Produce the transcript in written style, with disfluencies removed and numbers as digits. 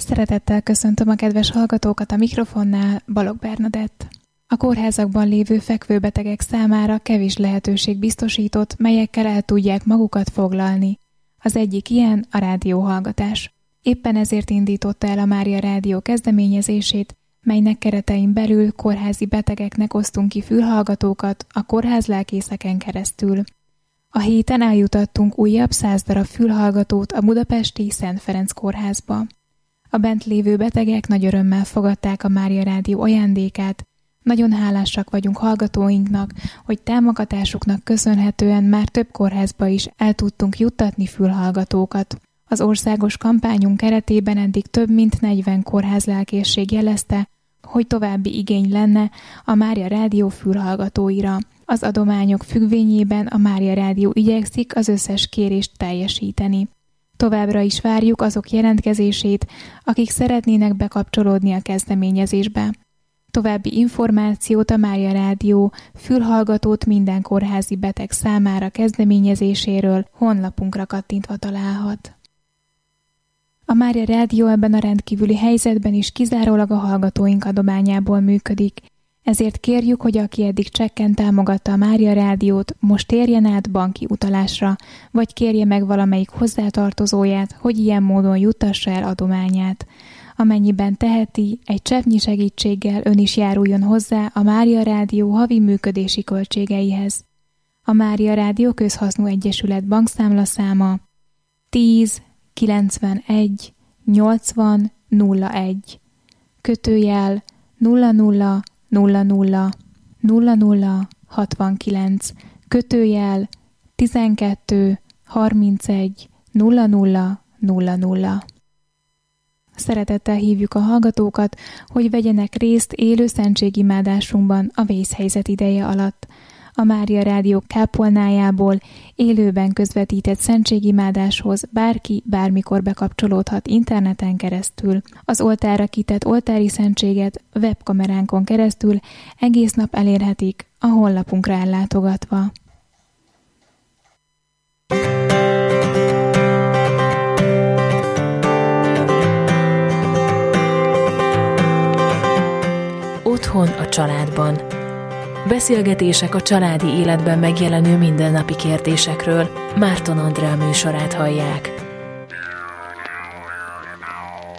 Szeretettel köszöntöm a kedves hallgatókat a mikrofonnál, Balogh Bernadett. A kórházakban lévő fekvőbetegek számára kevés lehetőség biztosított, melyekkel el tudják magukat foglalni. Az egyik ilyen a rádióhallgatás. Éppen ezért indította el a Mária Rádió kezdeményezését, melynek keretein belül kórházi betegeknek osztunk ki fülhallgatókat a kórházlelkészeken keresztül. A héten eljutattunk újabb 100 darab fülhallgatót a budapesti Szent Ferenc kórházba. A bent lévő betegek nagy örömmel fogadták a Mária Rádió ajándékát. Nagyon hálásak vagyunk hallgatóinknak, hogy támogatásuknak köszönhetően már több kórházba is el tudtunk juttatni fülhallgatókat. Az országos kampányunk keretében eddig több mint 40 kórházlelkészség jelezte, hogy további igény lenne a Mária Rádió fülhallgatóira. Az adományok függvényében a Mária Rádió igyekszik az összes kérést teljesíteni. Továbbra is várjuk azok jelentkezését, akik szeretnének bekapcsolódni a kezdeményezésbe. További információt a Mária Rádió fülhallgatót minden kórházi beteg számára kezdeményezéséről honlapunkra kattintva találhat. A Mária Rádió ebben a rendkívüli helyzetben is kizárólag a hallgatóink adományából működik, ezért kérjük, hogy aki eddig csekken támogatta a Mária Rádiót, most térjen át banki utalásra, vagy kérje meg valamelyik hozzátartozóját, hogy ilyen módon juttassa el adományát. Amennyiben teheti, egy cseppnyi segítséggel ön is járuljon hozzá a Mária Rádió havi működési költségeihez. A Mária Rádió Közhasznú Egyesület bankszámlaszáma 10 91 80 01 kötőjel 00 00 00 69 kötőjel 12 31 00 00. Szeretettel hívjuk a hallgatókat, hogy vegyenek részt élő szentségimádásunkban a vészhelyzet ideje alatt. A Mária Rádió kápolnájából élőben közvetített szentségimádáshoz bárki bármikor bekapcsolódhat interneten keresztül. Az oltárra kitett oltári szentséget webkameránkon keresztül egész nap elérhetik a honlapunkra ellátogatva. Otthon a családban. Beszélgetések a családi életben megjelenő mindennapi kérdésekről. Márton Andrea műsorát hallják.